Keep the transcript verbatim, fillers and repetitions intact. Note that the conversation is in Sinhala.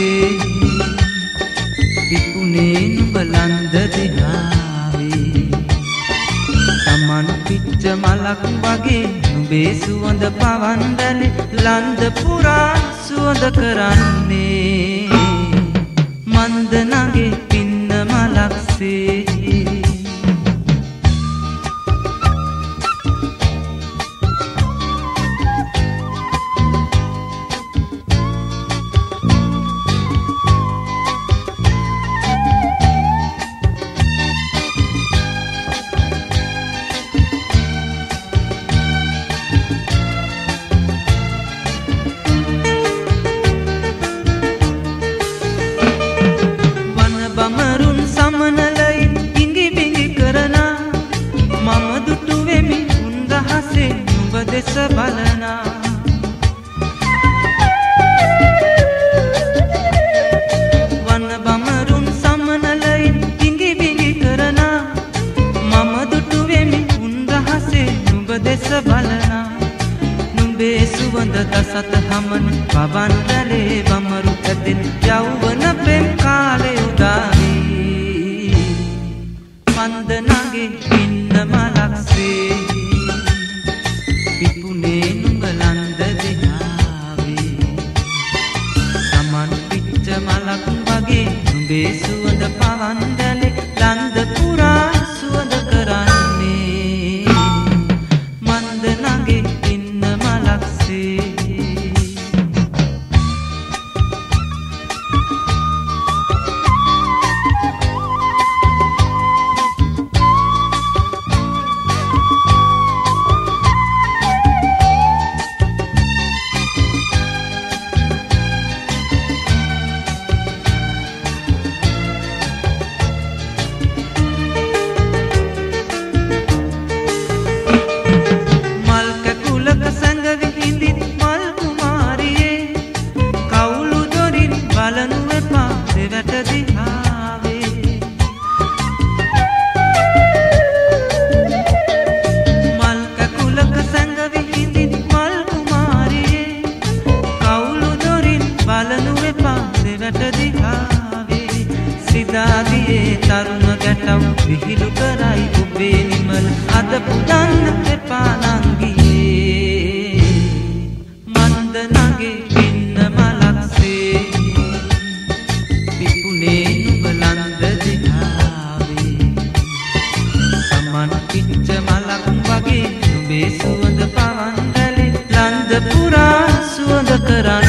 සේ පිපුනේ නුඹ ලන්ද දිහාවේ සමන් පිච්ච මලක් වගේ නුඹේ සුවඳ පවන්දලේ ලන්ද පුරා සුවඳ කරන්නේ මන්ද නගේ පින්න මලක් සේ බමරුන් සමනලයි ඉඟි බිඟි කරනා මම දුටු වෙමි උන්දහසේ නුඹ දෙස බලනා වන බමරුන් සමනලයි ඉඟි බිඟි කරනා මම දුටු වෙමි උන්දහසේ නුඹ දෙස බලනා නුඹේ සුවඳ දසත හමන පවන්දලේ බමරු ඇදෙන යෞවන පෙම් කාලේ උදාවේ මන්ද නගේ පින්න මලක් සේ පිපුනේ නුඹ ලන්ද දිහාවේ සමන් පිච්ච මලක් වගේ නුඹේ සුවඳ පවන්දලේ ලන්ද පුරා සුවඳ කරන්නේ මන්ද නගේ පින්න මලක් සේ සිදාදියේ තරුණ ගැටම් විහිළු කරයි ඔබේ නිමල අද පුදන්න එපා නංගියේ මන්ද නගේ පින්න මලක් සේ පිපුනේ නුඹ ලන්ද දිහාවේ සමන් පිච්ච මලක් වගේ නුඹේ සුවඳ පවන්දලේ ලන්ද පුරා සුවඳ කරන්නේ